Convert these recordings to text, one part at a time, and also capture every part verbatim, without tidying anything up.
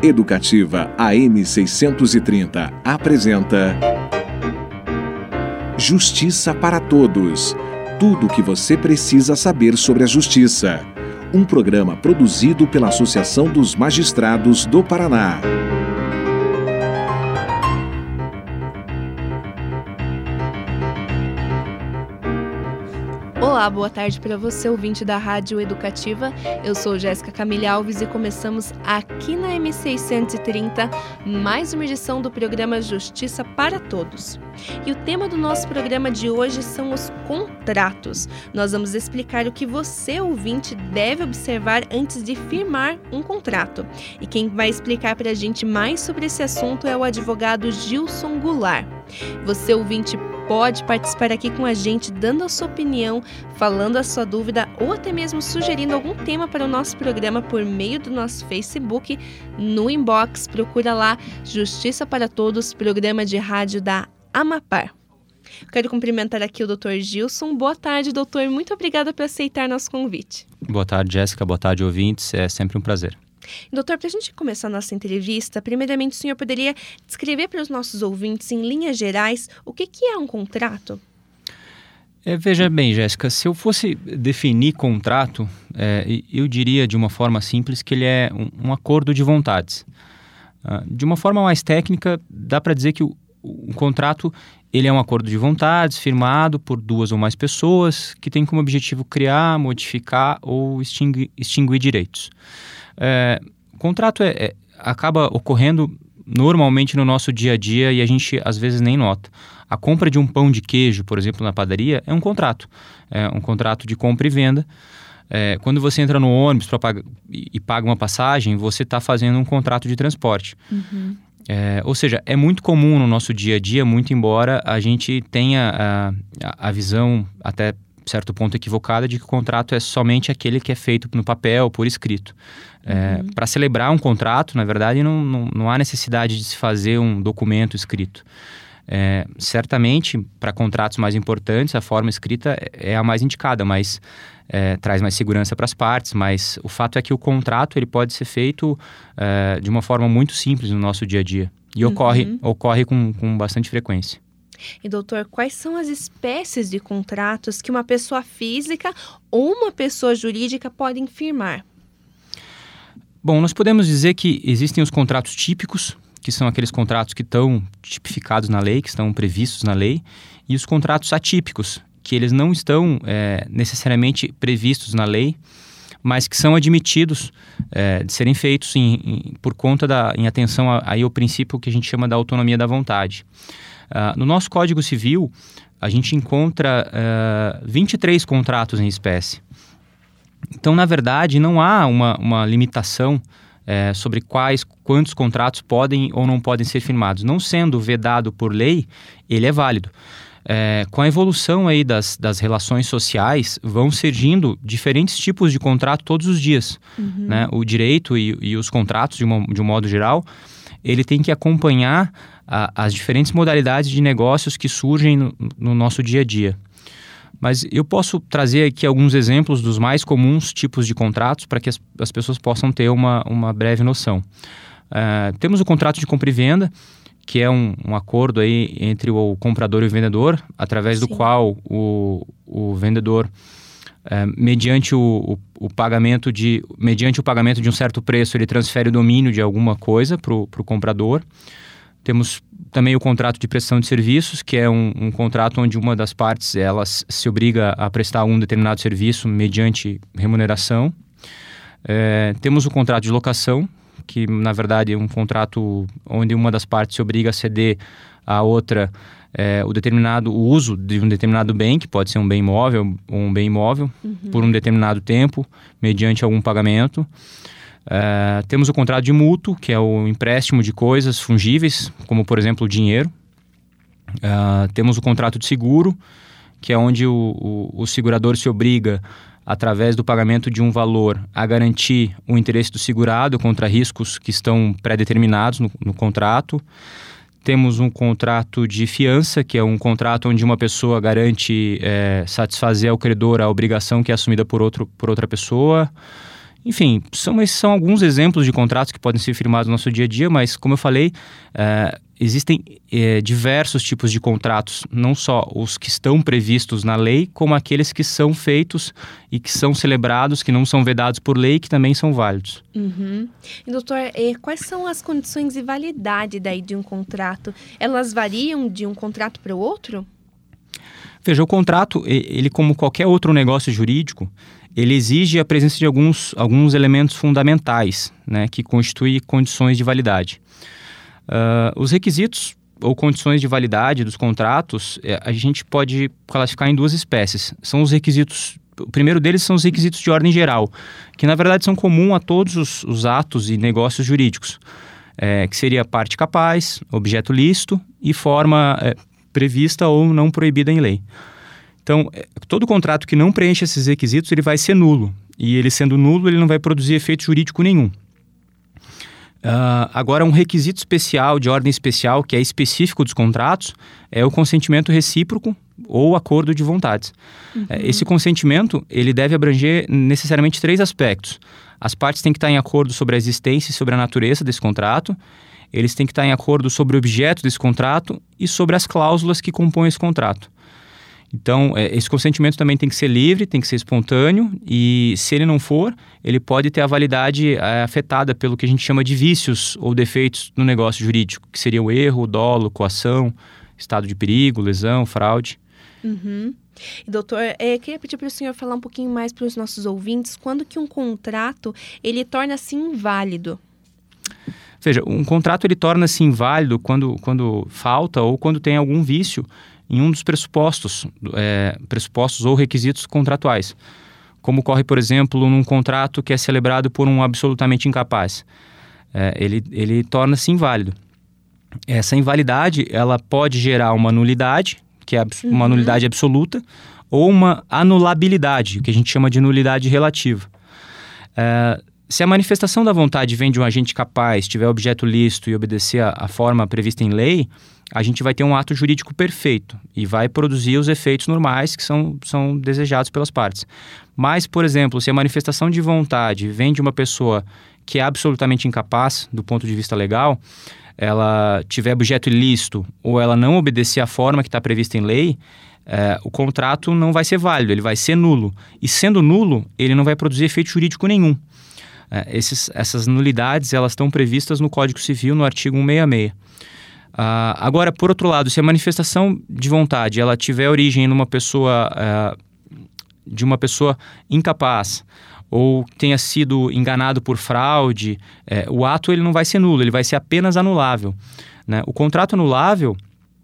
Educativa A M seiscentos e trinta apresenta Justiça para Todos. Tudo o que você precisa saber sobre a justiça. Um programa produzido pela Associação dos Magistrados do Paraná. Olá, boa tarde para você, ouvinte da Rádio Educativa. Eu sou Jéssica Camille Alves e começamos aqui na M seiscentos e trinta mais uma edição do programa Justiça para Todos. E o tema do nosso programa de hoje são os contratos. Nós vamos explicar o que você, ouvinte, deve observar antes de firmar um contrato. E quem vai explicar para a gente mais sobre esse assunto é o advogado Gilson Goulart. Você, ouvinte, pode participar aqui com a gente, dando a sua opinião, falando a sua dúvida ou até mesmo sugerindo algum tema para o nosso programa por meio do nosso Facebook. No inbox, procura lá Justiça para Todos, programa de rádio da Amapar. Quero cumprimentar aqui o doutor Gilson. Boa tarde, doutor. Muito obrigada por aceitar nosso convite. Boa tarde, Jéssica. Boa tarde, ouvintes. É sempre um prazer. Doutor, para a gente começar a nossa entrevista, primeiramente o senhor poderia descrever para os nossos ouvintes, em linhas gerais, o que, que é um contrato? É, veja bem, Jéssica, se eu fosse definir contrato, é, eu diria de uma forma simples que ele é um, um acordo de vontades. Uh, de uma forma mais técnica, dá para dizer que o, o contrato ele é um acordo de vontades firmado por duas ou mais pessoas que tem como objetivo criar, modificar ou extingui, extinguir direitos. É, o contrato é, é, acaba ocorrendo normalmente no nosso dia a dia e a gente às vezes nem nota. A compra de um pão de queijo, por exemplo, na padaria, é um contrato. É um contrato de compra e venda. É, quando você entra no ônibus pra pagar, e, e paga uma passagem, você está fazendo um contrato de transporte. Uhum. É, ou seja, é muito comum no nosso dia a dia, muito embora a gente tenha a, a visão até certo ponto equivocada de que o contrato é somente aquele que é feito no papel, por escrito. É, uhum. Para celebrar um contrato, na verdade, não, não, não há necessidade de se fazer um documento escrito. É, certamente, para contratos mais importantes, a forma escrita é a mais indicada, mas é, traz mais segurança para as partes, mas o fato é que o contrato ele pode ser feito é, de uma forma muito simples no nosso dia a dia e uhum. ocorre, ocorre com, com bastante frequência. E doutor, quais são as espécies de contratos que uma pessoa física ou uma pessoa jurídica podem firmar? Bom, nós podemos dizer que existem os contratos típicos, que são aqueles contratos que estão tipificados na lei, que estão previstos na lei, e os contratos atípicos, que eles não estão é, necessariamente previstos na lei, mas que são admitidos é, de serem feitos em, em, por conta da, em atenção a, aí ao princípio que a gente chama da autonomia da vontade. Uh, no nosso Código Civil, a gente encontra uh, vinte e três contratos em espécie. Então, na verdade, não há uma, uma limitação uh, sobre quais, quantos contratos podem ou não podem ser firmados. Não sendo vedado por lei, ele é válido. Uh, com a evolução aí das, das relações sociais, vão surgindo diferentes tipos de contrato todos os dias. Uhum. Né? O direito e, e os contratos, de, uma, de um modo geral, ele tem que acompanhar a, as diferentes modalidades de negócios que surgem no, no nosso dia a dia. Mas eu posso trazer aqui alguns exemplos dos mais comuns tipos de contratos para que as, as pessoas possam ter uma, uma breve noção. Uh, temos o contrato de compra e venda, que é um, um acordo aí entre o comprador e o vendedor, através Sim. do qual o, o vendedor, uh, mediante o, o, o pagamento de, mediante o pagamento de um certo preço, ele transfere o domínio de alguma coisa para o comprador. Temos também o contrato de prestação de serviços, que é um, um contrato onde uma das partes ela se obriga a prestar um determinado serviço mediante remuneração. É, temos o contrato de locação, que na verdade é um contrato onde uma das partes se obriga a ceder à outra é, o determinado o uso de um determinado bem, que pode ser um bem móvel ou um bem imóvel, uhum. por um determinado tempo, mediante algum pagamento. Uh, temos o contrato de mútuo, que é o empréstimo de coisas fungíveis, como por exemplo o dinheiro. Uh, temos o contrato de seguro, que é onde o, o, o segurador se obriga, através do pagamento de um valor, a garantir o interesse do segurado contra riscos que estão pré-determinados no, no contrato. Temos um contrato de fiança, que é um contrato onde uma pessoa garante é, satisfazer ao credor a obrigação que é assumida por, outro, por outra pessoa. Enfim, são, esses são alguns exemplos de contratos que podem ser firmados no nosso dia a dia, mas, como eu falei, é, existem é, diversos tipos de contratos, não só os que estão previstos na lei, como aqueles que são feitos e que são celebrados, que não são vedados por lei, que também são válidos. Uhum. E, doutor, é, quais são as condições de validade daí de um contrato? Elas variam de um contrato para o outro? Veja, o contrato, ele como qualquer outro negócio jurídico, ele exige a presença de alguns, alguns elementos fundamentais, né, que constituem condições de validade. Uh, os requisitos ou condições de validade dos contratos, a gente pode classificar em duas espécies. São os requisitos, o primeiro deles são os requisitos de ordem geral, que na verdade são comuns a todos os, os atos e negócios jurídicos, é, que seria parte capaz, objeto lícito e forma é, prevista ou não proibida em lei. Então, todo contrato que não preenche esses requisitos, ele vai ser nulo. E ele sendo nulo, ele não vai produzir efeito jurídico nenhum. Uh, agora, um requisito especial, de ordem especial, que é específico dos contratos, é o consentimento recíproco ou acordo de vontades. Uhum. Esse consentimento, ele deve abranger necessariamente três aspectos. As partes têm que estar em acordo sobre a existência e sobre a natureza desse contrato. Eles têm que estar em acordo sobre o objeto desse contrato e sobre as cláusulas que compõem esse contrato. Então, esse consentimento também tem que ser livre, tem que ser espontâneo e, se ele não for, ele pode ter a validade é, afetada pelo que a gente chama de vícios ou defeitos no negócio jurídico, que seria o erro, o dolo, coação, estado de perigo, lesão, fraude. Uhum. E, doutor, é, queria pedir para o senhor falar um pouquinho mais para os nossos ouvintes, quando que um contrato ele torna-se inválido? Veja, um contrato ele torna-se inválido quando, quando falta ou quando tem algum vício em um dos pressupostos, é, pressupostos ou requisitos contratuais, como ocorre, por exemplo, num contrato que é celebrado por um absolutamente incapaz. É, ele, ele torna-se inválido. Essa invalidade, ela pode gerar uma nulidade, que é abs- uhum. uma nulidade absoluta, ou uma anulabilidade, que a gente chama de nulidade relativa. É, se a manifestação da vontade vem de um agente capaz, tiver objeto lícito e obedecer a, a forma prevista em lei, a gente vai ter um ato jurídico perfeito e vai produzir os efeitos normais que são, são desejados pelas partes. Mas, por exemplo, se a manifestação de vontade vem de uma pessoa que é absolutamente incapaz do ponto de vista legal, ela tiver objeto ilícito ou ela não obedecer à forma que está prevista em lei, é, o contrato não vai ser válido, ele vai ser nulo. E sendo nulo, ele não vai produzir efeito jurídico nenhum. É, esses, essas nulidades, elas estão previstas no Código Civil, no artigo cento e sessenta e seis. Uh, agora, por outro lado, se a manifestação de vontade ela tiver origem numa pessoa, uh, de uma pessoa incapaz ou tenha sido enganado por fraude, uh, o ato ele não vai ser nulo, ele vai ser apenas anulável, né? O contrato anulável,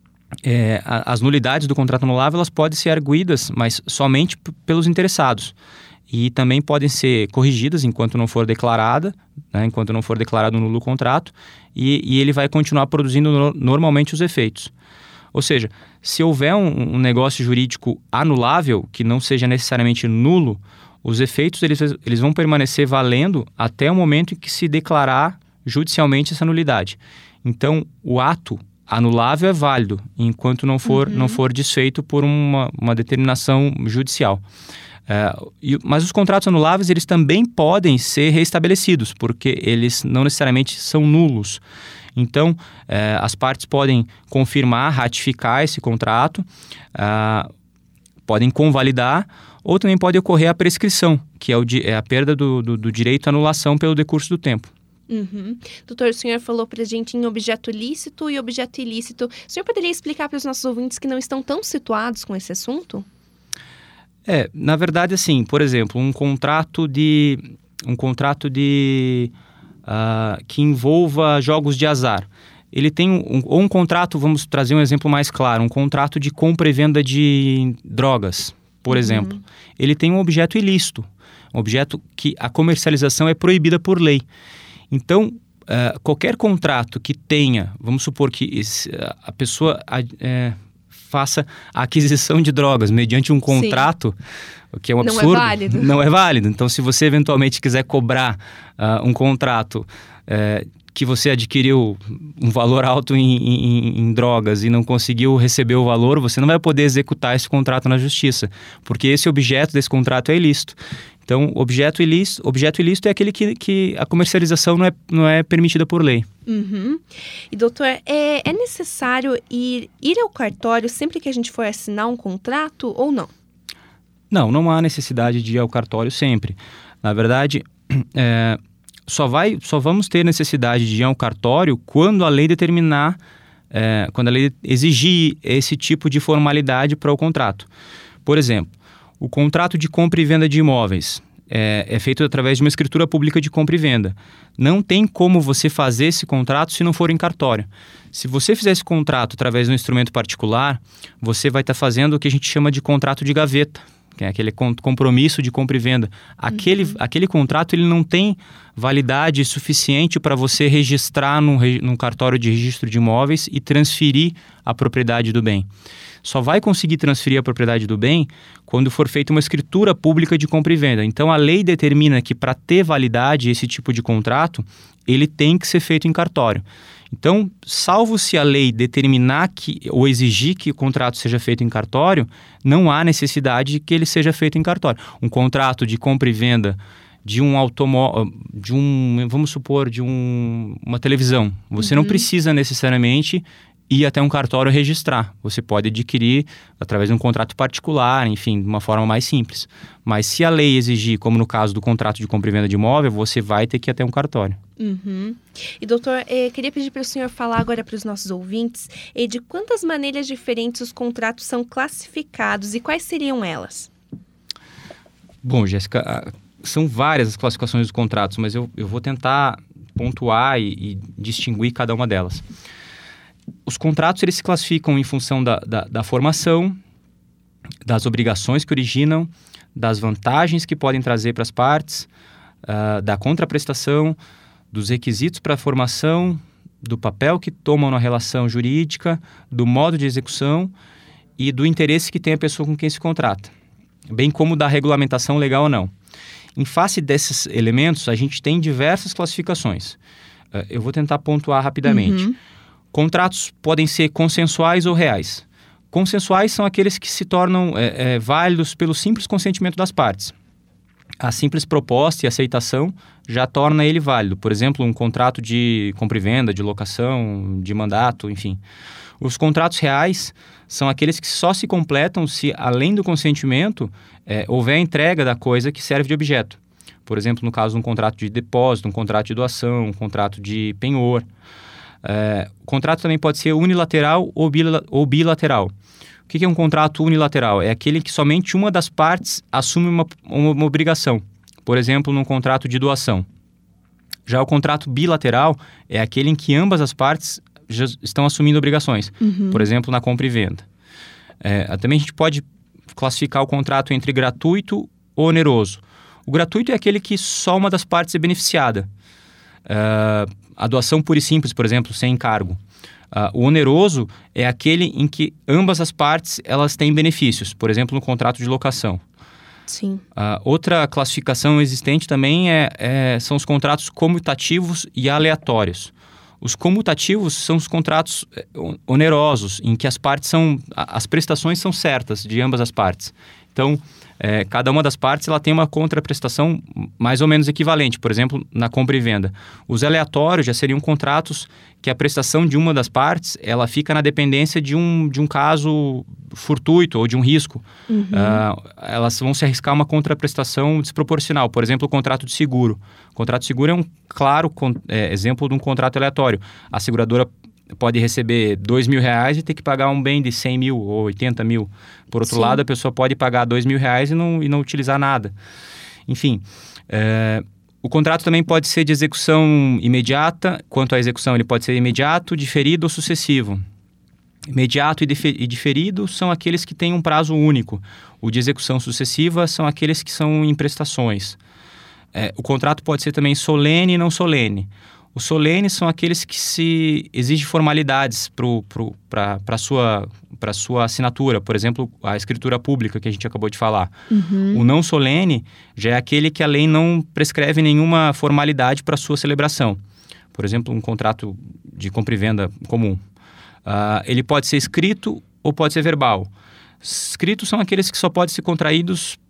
uh, as nulidades do contrato anulável elas podem ser arguidas, mas somente p- pelos interessados. E também podem ser corrigidas enquanto não for declarada, né, enquanto não for declarado nulo o contrato, e, e ele vai continuar produzindo no, normalmente os efeitos. Ou seja, se houver um, um negócio jurídico anulável, que não seja necessariamente nulo, os efeitos eles, eles vão permanecer valendo até o momento em que se declarar judicialmente essa nulidade. Então, o ato anulável é válido, enquanto não for, uhum. não for desfeito por uma, uma determinação judicial. Uh, e, mas os contratos anuláveis eles também podem ser reestabelecidos, porque eles não necessariamente são nulos. Então, uh, as partes podem confirmar, ratificar esse contrato, uh, podem convalidar, ou também pode ocorrer a prescrição, que é, o, é a perda do, do, do direito à anulação pelo decurso do tempo. Uhum. Doutor, o senhor falou para a gente em objeto lícito e objeto ilícito. O senhor poderia explicar para os nossos ouvintes que não estão tão situados com esse assunto? É, na verdade, assim, por exemplo, um contrato de um contrato de uh, que envolva jogos de azar. Ele tem um, ou um contrato, vamos trazer um exemplo mais claro, um contrato de compra e venda de drogas, por uhum. exemplo. Ele tem um objeto ilícito, um objeto que a comercialização é proibida por lei. Então, uh, qualquer contrato que tenha, vamos supor que esse, a pessoa uh, faça a aquisição de drogas mediante um contrato, Sim. que é um absurdo. Não é válido. Não é válido. Então, se você eventualmente quiser cobrar uh, um contrato uh, que você adquiriu um valor alto em, em, em drogas e não conseguiu receber o valor, você não vai poder executar esse contrato na justiça, porque esse objeto desse contrato é ilícito. Então, objeto ilícito, objeto ilícito é aquele que, que a comercialização não é, não é permitida por lei. Uhum. E, doutor, é, é necessário ir, ir ao cartório sempre que a gente for assinar um contrato ou não? Não, não há necessidade de ir ao cartório sempre. Na verdade, é, só, vai, só vamos ter necessidade de ir ao cartório quando a lei determinar, é, quando a lei exigir esse tipo de formalidade para o contrato. Por exemplo, o contrato de compra e venda de imóveis é, é feito através de uma escritura pública de compra e venda. Não tem como você fazer esse contrato se não for em cartório. Se você fizer esse contrato através de um instrumento particular, você vai estar fazendo o que a gente chama de contrato de gaveta, que é aquele compromisso de compra e venda. Aquele, uhum. aquele contrato ele não tem validade suficiente para você registrar num, num cartório de registro de imóveis e transferir a propriedade do bem. Só vai conseguir transferir a propriedade do bem quando for feita uma escritura pública de compra e venda. Então, a lei determina que para ter validade esse tipo de contrato, ele tem que ser feito em cartório. Então, salvo se a lei determinar que, ou exigir que o contrato seja feito em cartório, não há necessidade de que ele seja feito em cartório. Um contrato de compra e venda de um automóvel, de um, vamos supor, de um, uma televisão, você uhum. não precisa necessariamente ir até um cartório registrar. Você pode adquirir através de um contrato particular, enfim, de uma forma mais simples. Mas se a lei exigir, como no caso do contrato de compra e venda de imóvel, você vai ter que ir até um cartório. Uhum. E doutor, eh, queria pedir para o senhor falar agora para os nossos ouvintes eh, de quantas maneiras diferentes os contratos são classificados e quais seriam elas? Bom, Jéssica, são várias as classificações dos contratos, mas eu, eu vou tentar pontuar e, e distinguir cada uma delas. Os contratos eles se classificam em função da, da, da formação, das obrigações que originam, das vantagens que podem trazer para as partes, uh, da contraprestação, dos requisitos para a formação, do papel que tomam na relação jurídica, do modo de execução e do interesse que tem a pessoa com quem se contrata, bem como da regulamentação legal ou não. Em face desses elementos, a gente tem diversas classificações. Uh, eu vou tentar pontuar rapidamente. Uhum. Contratos podem ser consensuais ou reais. Consensuais são aqueles que se tornam é, é, válidos pelo simples consentimento das partes. A simples proposta e aceitação já torna ele válido. Por exemplo, um contrato de compra e venda, de locação, de mandato, enfim. Os contratos reais são aqueles que só se completam se, além do consentimento, é, houver a entrega da coisa que serve de objeto. Por exemplo, no caso de um contrato de depósito, um contrato de doação, um contrato de penhor. É, o contrato também pode ser unilateral ou, bila, ou bilateral. O que, que é um contrato unilateral? É aquele que somente uma das partes assume uma, uma, uma obrigação. Por exemplo, num contrato de doação. Já o contrato bilateral é aquele em que ambas as partes já estão assumindo obrigações. Uhum. Por exemplo, na compra e venda. É, também a gente pode classificar o contrato entre gratuito ou oneroso. O gratuito é aquele que só uma das partes é beneficiada. Uh, a doação pura e simples, por exemplo, sem encargo. Uh, o oneroso é aquele em que ambas as partes elas têm benefícios, por exemplo, no contrato de locação. Sim. Uh, outra classificação existente também é, é, são os contratos comutativos e aleatórios. Os comutativos são os contratos onerosos, em que as partes são, as prestações são certas de ambas as partes. Então, é, cada uma das partes ela tem uma contraprestação mais ou menos equivalente, por exemplo, na compra e venda. Os aleatórios já seriam contratos que a prestação de uma das partes ela fica na dependência de um, de um caso fortuito ou de um risco. Uhum. Uh, elas vão se arriscar uma contraprestação desproporcional. Por exemplo, o contrato de seguro. O contrato de seguro é um claro é, exemplo de um contrato aleatório. A seguradora pode receber dois mil reais e ter que pagar um bem de cem mil ou oitenta mil. Por outro Sim. lado, a pessoa pode pagar dois mil reais e não, e não utilizar nada. Enfim, é, o contrato também pode ser de execução imediata. Quanto à execução, ele pode ser imediato, diferido ou sucessivo. Imediato e diferido são aqueles que têm um prazo único. O de execução sucessiva são aqueles que são em prestações. É, o contrato pode ser também solene e não solene. Os solenes são aqueles que se exigem formalidades para a sua, para sua assinatura. Por exemplo, a escritura pública que a gente acabou de falar. Uhum. O não solene já é aquele que a lei não prescreve nenhuma formalidade para a sua celebração. Por exemplo, um contrato de compra e venda comum. Uh, ele pode ser escrito ou pode ser verbal. Escritos são aqueles que só podem ser contraídos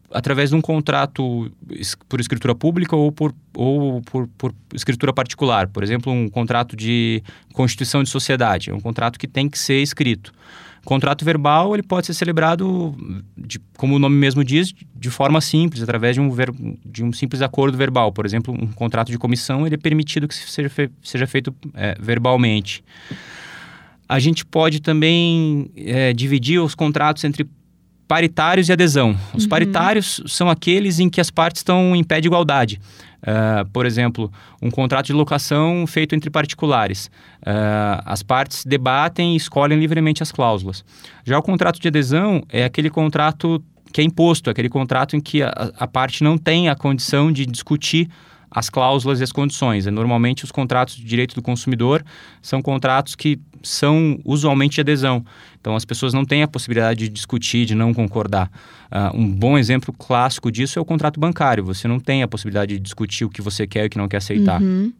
através de um contrato por escritura pública ou por, ou por, por escritura particular. Por exemplo, um contrato de constituição de sociedade. É um contrato que tem que ser escrito. Contrato verbal, ele pode ser celebrado, de, como o nome mesmo diz, de forma simples, através de um, ver, de um simples acordo verbal. Por exemplo, um contrato de comissão, ele é permitido que seja, fe, seja feito é, verbalmente. A gente pode também é, dividir os contratos entre paritários e adesão. Os uhum. paritários são aqueles em que as partes estão em pé de igualdade. Uh, por exemplo, um contrato de locação feito entre particulares. Uh, as partes debatem e escolhem livremente as cláusulas. Já o contrato de adesão é aquele contrato que é imposto, aquele contrato em que a, a parte não tem a condição de discutir as cláusulas e as condições. É, normalmente, os contratos de direito do consumidor são contratos que são usualmente de adesão. Então, as pessoas não têm a possibilidade de discutir, de não concordar. Uh, um bom exemplo clássico disso é o contrato bancário. Você não tem a possibilidade de discutir o que você quer e o que não quer aceitar. Uhum.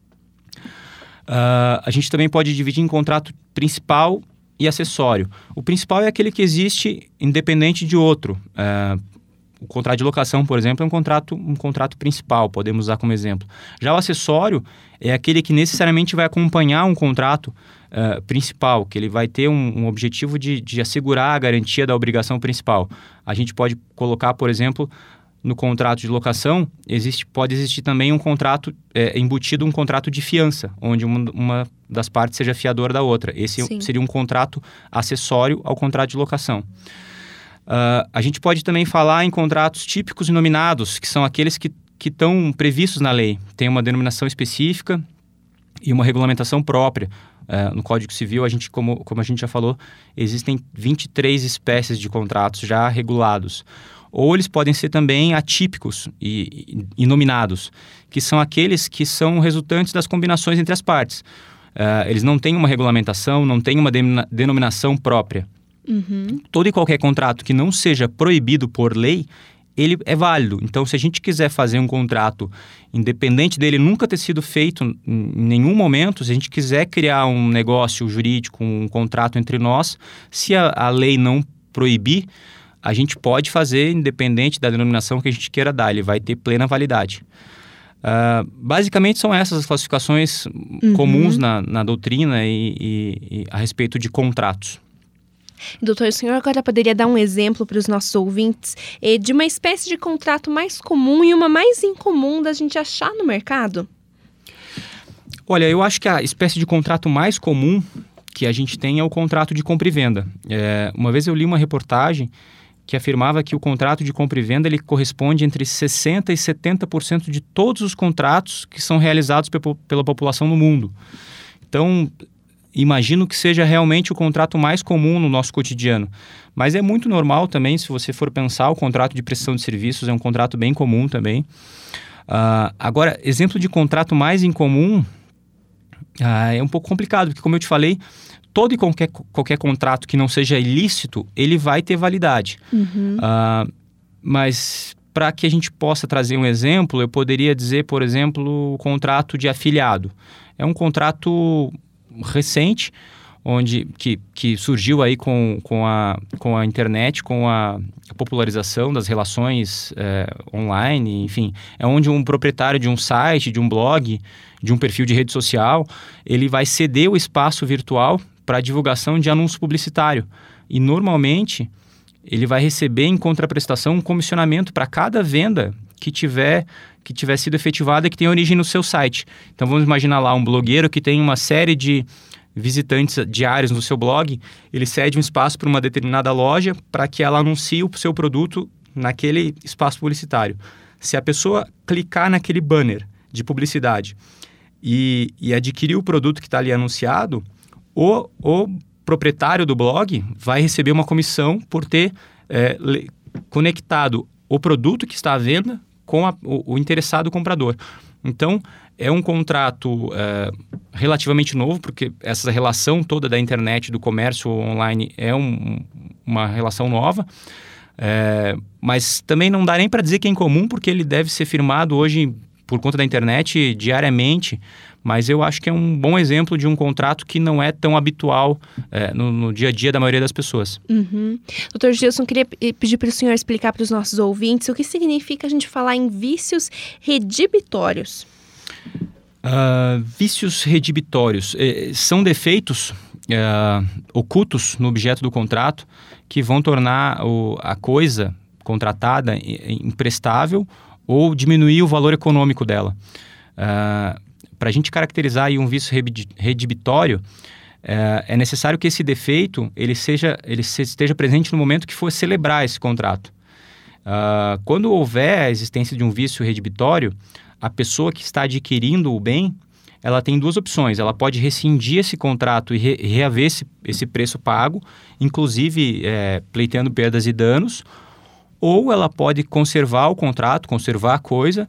Uh, a gente também pode dividir em contrato principal e acessório. O principal é aquele que existe independente de outro. Uh, O contrato de locação, por exemplo, é um contrato, um contrato principal, podemos usar como exemplo. Já o acessório é aquele que necessariamente vai acompanhar um contrato uh, principal, que ele vai ter um, um objetivo de, de assegurar a garantia da obrigação principal. A gente pode colocar, por exemplo, no contrato de locação, existe, pode existir também um contrato, é, embutido um contrato de fiança, onde uma, uma das partes seja fiadora da outra. Esse Sim. seria um contrato acessório ao contrato de locação. Uh, a gente pode também falar em contratos típicos e nominados, que são aqueles que estão previstos na lei. Tem uma denominação específica e uma regulamentação própria. Uh, no Código Civil, a gente, como, como a gente já falou, existem vinte e três espécies de contratos já regulados. Ou eles podem ser também atípicos e, e, e nominados, que são aqueles que são resultantes das combinações entre as partes. Uh, eles não têm uma regulamentação, não têm uma de- denominação própria. Uhum. Todo e qualquer contrato que não seja proibido por lei, ele é válido. Então, se a gente quiser fazer um contrato, independente dele nunca ter sido feito em nenhum momento, se a gente quiser criar um negócio jurídico, um contrato entre nós, se a, a lei não proibir, a gente pode fazer independente da denominação que a gente queira dar, ele vai ter plena validade. Uh, basicamente são essas as classificações uhum. comuns na, na doutrina e, e, e a respeito de contratos. Doutor, o senhor agora poderia dar um exemplo para os nossos ouvintes eh, de uma espécie de contrato mais comum e uma mais incomum da gente achar no mercado? Olha, eu acho que a espécie de contrato mais comum que a gente tem é o contrato de compra e venda. É, uma vez eu li uma reportagem que afirmava que o contrato de compra e venda ele corresponde entre sessenta por cento e setenta por cento de todos os contratos que são realizados pe- pela população no mundo. Então, imagino que seja realmente o contrato mais comum no nosso cotidiano. Mas é muito normal também, se você for pensar, o contrato de prestação de serviços é um contrato bem comum também. Uh, agora, exemplo de contrato mais incomum uh, é um pouco complicado, porque como eu te falei, todo e qualquer, qualquer contrato que não seja ilícito, ele vai ter validade. Uhum. Uh, mas para que a gente possa trazer um exemplo, eu poderia dizer, por exemplo, o contrato de afiliado. É um contrato recente, onde, que, que surgiu aí com, com, a, com a internet, com a popularização das relações é, online, enfim. É onde um proprietário de um site, de um blog, de um perfil de rede social, ele vai ceder o espaço virtual para a divulgação de anúncio publicitário. E, normalmente, ele vai receber em contraprestação um comissionamento para cada venda que tiver, que tiver sido efetivada e que tem origem no seu site. Então, vamos imaginar lá um blogueiro que tem uma série de visitantes diários no seu blog, ele cede um espaço para uma determinada loja para que ela anuncie o seu produto naquele espaço publicitário. Se a pessoa clicar naquele banner de publicidade e, e adquirir o produto que está ali anunciado, o, o proprietário do blog vai receber uma comissão por ter é, le, conectado o produto que está à venda com a, o, o interessado comprador. Então, é um contrato é, relativamente novo, porque essa relação toda da internet, do comércio online, é um, uma relação nova, é, mas também não dá nem para dizer que é incomum, porque ele deve ser firmado hoje por conta da internet diariamente, mas eu acho que é um bom exemplo de um contrato que não é tão habitual é, no, no dia a dia da maioria das pessoas. Uhum. doutor Gilson, queria pedir para o senhor explicar para os nossos ouvintes o que significa a gente falar em vícios redibitórios. Uh, vícios redibitórios eh, são defeitos uh, ocultos no objeto do contrato que vão tornar o, a coisa contratada imprestável ou diminuir o valor econômico dela. Uh, Para a gente caracterizar aí um vício redibitório, uh, é necessário que esse defeito ele seja, ele se, esteja presente no momento que for celebrar esse contrato. Uh, quando houver a existência de um vício redibitório, a pessoa que está adquirindo o bem, ela tem duas opções. Ela pode rescindir esse contrato e re, reaver esse, esse preço pago, inclusive é, pleiteando perdas e danos, ou ela pode conservar o contrato, conservar a coisa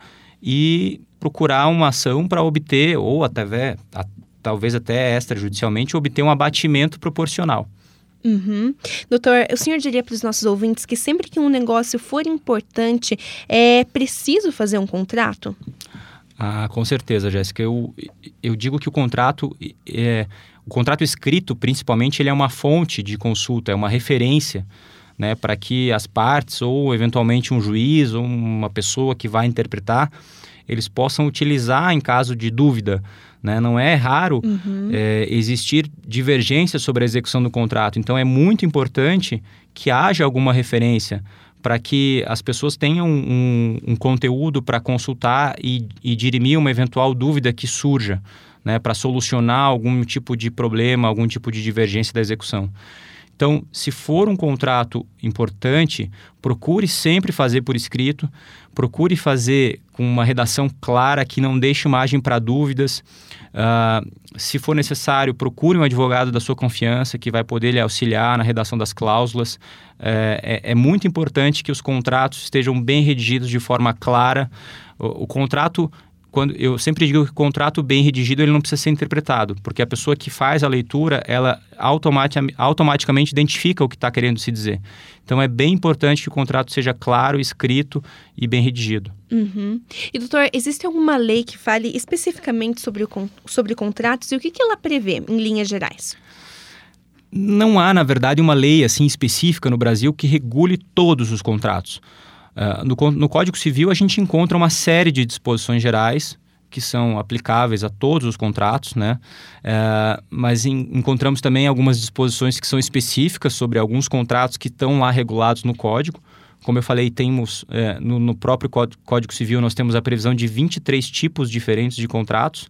e procurar uma ação para obter, ou até, a, talvez até extrajudicialmente, obter um abatimento proporcional. Uhum. Doutor, o senhor diria para os nossos ouvintes que sempre que um negócio for importante, é preciso fazer um contrato? Ah, com certeza, Jéssica. Eu, eu digo que o contrato, é, o contrato escrito, principalmente, ele é uma fonte de consulta, é uma referência, né, para que as partes, ou eventualmente um juiz, ou uma pessoa que vai interpretar, eles possam utilizar em caso de dúvida. Né? Não é raro uhum. é, existir divergência sobre a execução do contrato. Então, é muito importante que haja alguma referência para que as pessoas tenham um, um conteúdo para consultar e, e dirimir uma eventual dúvida que surja, né? Para solucionar algum tipo de problema, algum tipo de divergência da execução. Então, se for um contrato importante, procure sempre fazer por escrito, procure fazer com uma redação clara que não deixe margem para dúvidas. Uh, se for necessário, procure um advogado da sua confiança que vai poder lhe auxiliar na redação das cláusulas. É, é, é muito importante que os contratos estejam bem redigidos de forma clara. O, o contrato... Quando, eu sempre digo que o contrato bem redigido ele não precisa ser interpretado, porque a pessoa que faz a leitura, ela automatic, automaticamente identifica o que está querendo se dizer. Então, é bem importante que o contrato seja claro, escrito e bem redigido. Uhum. E, doutor, existe alguma lei que fale especificamente sobre, o, sobre contratos e o que, que ela prevê, em linhas gerais? Não há, na verdade, uma lei assim específica no Brasil que regule todos os contratos. Uh, no, no Código Civil, a gente encontra uma série de disposições gerais que são aplicáveis a todos os contratos, né? Uh, mas em, encontramos também algumas disposições que são específicas sobre alguns contratos que estão lá regulados no Código. Como eu falei, temos, uh, no, no próprio Código Civil, nós temos a previsão de vinte e três tipos diferentes de contratos,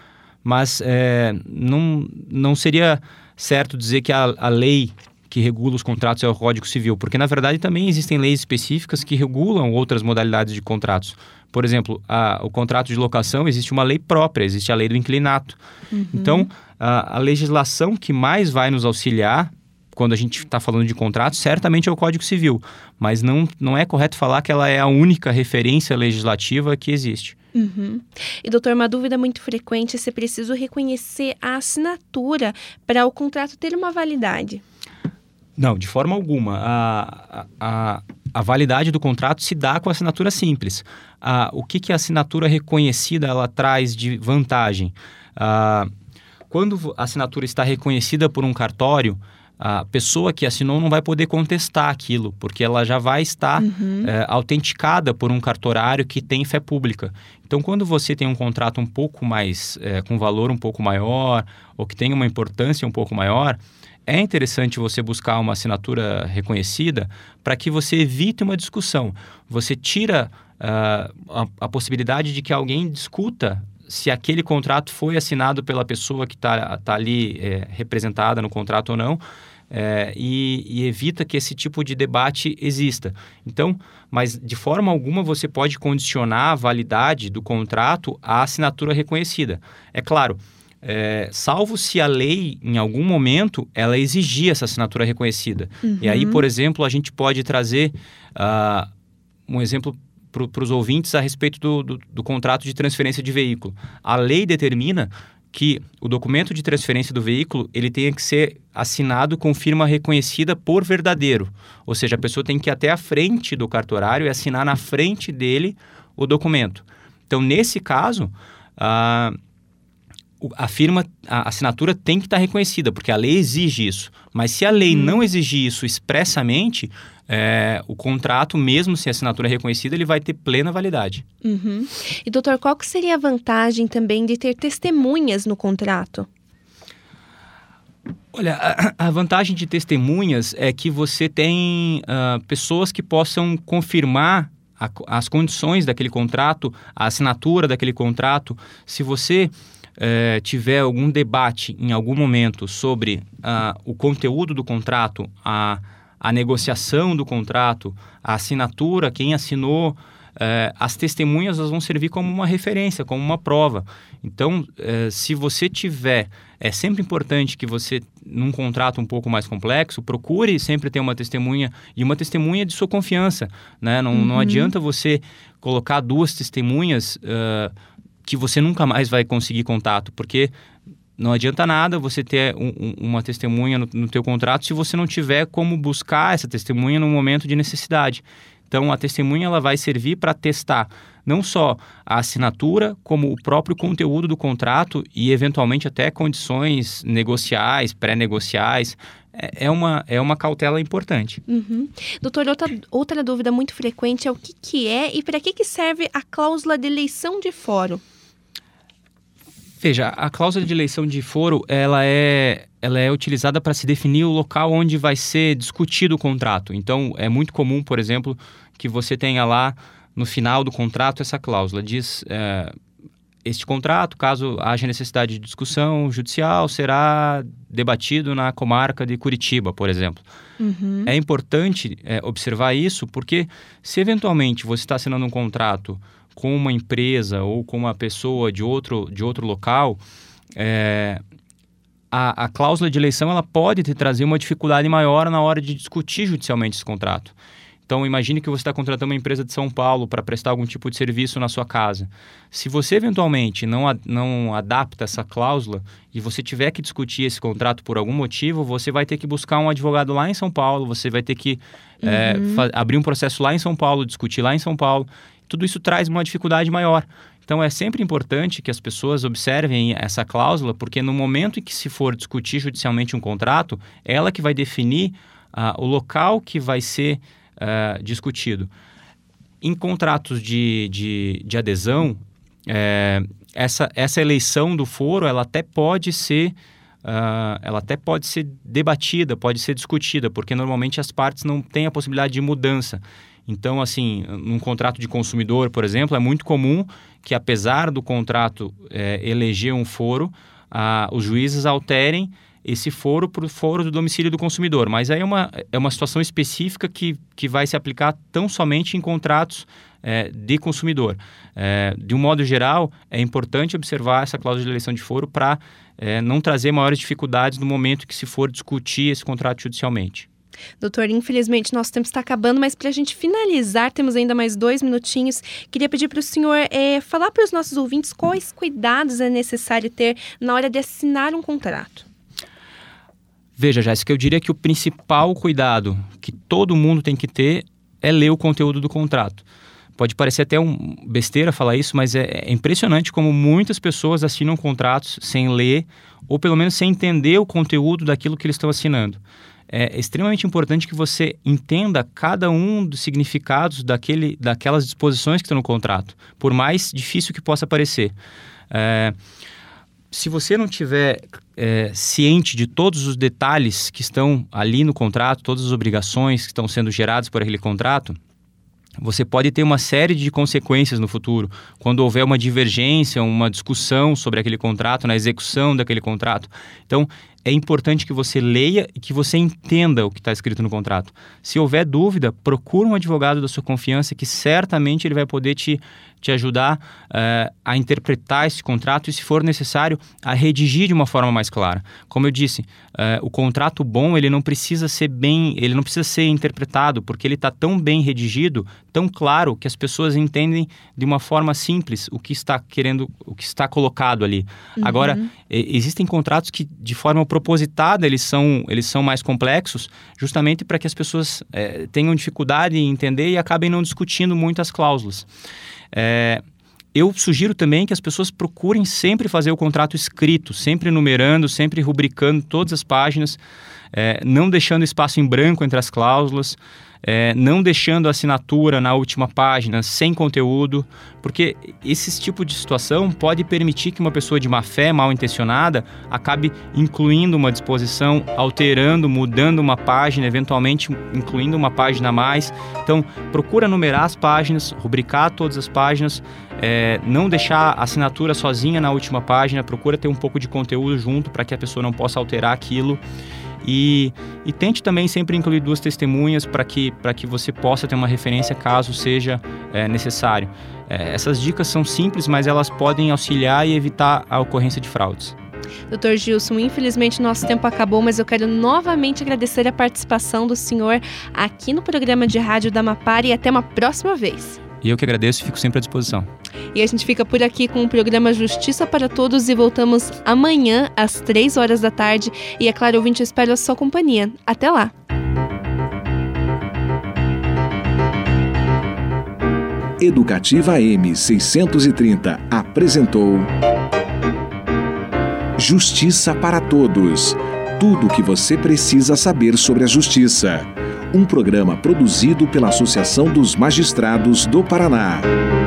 mas uh, não, não seria certo dizer que a, a lei que regula os contratos é o Código Civil, porque, na verdade, também existem leis específicas que regulam outras modalidades de contratos. Por exemplo, a, o contrato de locação, existe uma lei própria, existe a lei do inquilinato. Uhum. Então, a, a legislação que mais vai nos auxiliar, quando a gente está falando de contratos, certamente é o Código Civil, mas não, não é correto falar que ela é a única referência legislativa que existe. Uhum. E, doutor, uma dúvida muito frequente é se é preciso reconhecer a assinatura para o contrato ter uma validade. Não, de forma alguma. A, a, a validade do contrato se dá com a assinatura simples. A, o que, que a assinatura reconhecida ela traz de vantagem? A, quando a assinatura está reconhecida por um cartório, a pessoa que assinou não vai poder contestar aquilo, porque ela já vai estar uhum. é, autenticada por um cartorário que tem fé pública. Então, quando você tem um contrato um pouco mais, é, com valor um pouco maior, ou que tem uma importância um pouco maior, é interessante você buscar uma assinatura reconhecida para que você evite uma discussão. Você tira uh, a, a possibilidade de que alguém discuta se aquele contrato foi assinado pela pessoa que está tá ali é, representada no contrato ou não, é, e, e evita que esse tipo de debate exista. Então, mas de forma alguma você pode condicionar a validade do contrato à assinatura reconhecida. É claro, É, salvo se a lei, em algum momento, ela exigir essa assinatura reconhecida. Uhum. E aí, por exemplo, a gente pode trazer uh, um exemplo para os ouvintes a respeito do, do, do contrato de transferência de veículo. A lei determina que o documento de transferência do veículo ele tenha que ser assinado com firma reconhecida por verdadeiro. Ou seja, a pessoa tem que ir até a frente do cartorário e assinar na frente dele o documento. Então, nesse caso, a, a firma, a assinatura tem que estar reconhecida, porque a lei exige isso. Mas se a lei hum. não exigir isso expressamente, é, o contrato, mesmo se a assinatura é reconhecida, ele vai ter plena validade. Uhum. E, doutor, qual que seria a vantagem também de ter testemunhas no contrato? Olha, a, a vantagem de testemunhas é que você tem uh, pessoas que possam confirmar a, as condições daquele contrato, a assinatura daquele contrato. Se você uh, tiver algum debate em algum momento sobre uh, o conteúdo do contrato, a, a negociação do contrato, a assinatura, quem assinou, uh, as testemunhas elas vão servir como uma referência, como uma prova. Então, uh, se você tiver... É sempre importante que você, num contrato um pouco mais complexo, procure sempre ter uma testemunha, e uma testemunha de sua confiança, né? Não, uhum. não adianta você colocar duas testemunhas uh, que você nunca mais vai conseguir contato, porque não adianta nada você ter um, um, uma testemunha no, no teu contrato se você não tiver como buscar essa testemunha no momento de necessidade. Então, a testemunha ela vai servir para testar não só a assinatura, como o próprio conteúdo do contrato e, eventualmente, até condições negociais, pré-negociais. É, é, uma, é uma cautela importante. Uhum. Doutor, outra, outra dúvida muito frequente é o que, que é e para que, que serve a cláusula de eleição de foro? Veja, a cláusula de eleição de foro, ela é, ela é utilizada para se definir o local onde vai ser discutido o contrato. Então, é muito comum, por exemplo, que você tenha lá no final do contrato essa cláusula. Diz, é, este contrato, caso haja necessidade de discussão judicial, será debatido na comarca de Curitiba, por exemplo. Uhum. É importante é, observar isso, porque se eventualmente você está assinando um contrato com uma empresa ou com uma pessoa de outro, de outro local, é, a, a cláusula de eleição ela pode te trazer uma dificuldade maior na hora de discutir judicialmente esse contrato. Então, imagine que você está contratando uma empresa de São Paulo para prestar algum tipo de serviço na sua casa. Se você, eventualmente, não, não adapta essa cláusula e você tiver que discutir esse contrato por algum motivo, você vai ter que buscar um advogado lá em São Paulo, você vai ter que uhum. é, abrir um processo lá em São Paulo, discutir lá em São Paulo. Tudo isso traz uma dificuldade maior. Então, é sempre importante que as pessoas observem essa cláusula, porque no momento em que se for discutir judicialmente um contrato, ela que vai definir uh, o local que vai ser uh, discutido. Em contratos de, de, de adesão, é, essa, essa eleição do foro, ela até pode ser... Uh, ela até pode ser debatida, pode ser discutida, porque normalmente as partes não têm a possibilidade de mudança. Então, assim, num contrato de consumidor, por exemplo, é muito comum que, apesar do contrato é, eleger um foro, ah, os juízes alterem esse foro para o foro do domicílio do consumidor. Mas aí é uma, é uma situação específica que, que vai se aplicar tão somente em contratos é, de consumidor. É, de um modo geral, é importante observar essa cláusula de eleição de foro para é, não trazer maiores dificuldades no momento que se for discutir esse contrato judicialmente. Doutor, infelizmente nosso tempo está acabando, mas para a gente finalizar, temos ainda mais dois minutinhos. Queria pedir para o senhor é, falar para os nossos ouvintes quais cuidados é necessário ter na hora de assinar um contrato. Veja, Jéssica, eu diria que o principal cuidado que todo mundo tem que ter é ler o conteúdo do contrato. Pode parecer até um besteira falar isso, mas é, é impressionante como muitas pessoas assinam contratos sem ler ou pelo menos sem entender o conteúdo daquilo que eles estão assinando. É extremamente importante que você entenda cada um dos significados daquele, daquelas disposições que estão no contrato, por mais difícil que possa parecer. É, se você não tiver é, ciente de todos os detalhes que estão ali no contrato, todas as obrigações que estão sendo geradas por aquele contrato, você pode ter uma série de consequências no futuro, quando houver uma divergência, uma discussão sobre aquele contrato, na execução daquele contrato. Então, é importante que você leia e que você entenda o que está escrito no contrato. Se houver dúvida, procure um advogado da sua confiança que certamente ele vai poder te, te ajudar uh, a interpretar esse contrato e, se for necessário, a redigir de uma forma mais clara. Como eu disse, uh, o contrato bom ele não precisa ser bem, ele não precisa ser interpretado, porque ele está tão bem redigido, tão claro, que as pessoas entendem de uma forma simples o que está querendo, o que está colocado ali. Uhum. Agora, e, existem contratos que, de forma propositada, eles são, eles são mais complexos, justamente para que as pessoas é, tenham dificuldade em entender e acabem não discutindo muito as cláusulas. É, eu sugiro também que as pessoas procurem sempre fazer o contrato escrito, sempre numerando, sempre rubricando todas as páginas, é, não deixando espaço em branco entre as cláusulas, é, não deixando a assinatura na última página sem conteúdo, porque esse tipo de situação pode permitir que uma pessoa de má fé, mal intencionada, acabe incluindo uma disposição, alterando, mudando uma página, eventualmente incluindo uma página a mais. Então, procura numerar as páginas, rubricar todas as páginas, é, não deixar a assinatura sozinha na última página, procura ter um pouco de conteúdo junto para que a pessoa não possa alterar aquilo. E, e tente também sempre incluir duas testemunhas para que, para que você possa ter uma referência caso seja é, necessário. É, essas dicas são simples, mas elas podem auxiliar e evitar a ocorrência de fraudes. doutor Gilson, infelizmente nosso tempo acabou, mas eu quero novamente agradecer a participação do senhor aqui no programa de rádio da Amapá e até uma próxima vez. E eu que agradeço e fico sempre à disposição. E a gente fica por aqui com o programa Justiça para Todos e voltamos amanhã às três horas da tarde. E é claro, ouvinte, eu espero a sua companhia. Até lá! Educativa M seiscentos e trinta apresentou Justiça para Todos. Tudo o que você precisa saber sobre a justiça. Um programa produzido pela Associação dos Magistrados do Paraná.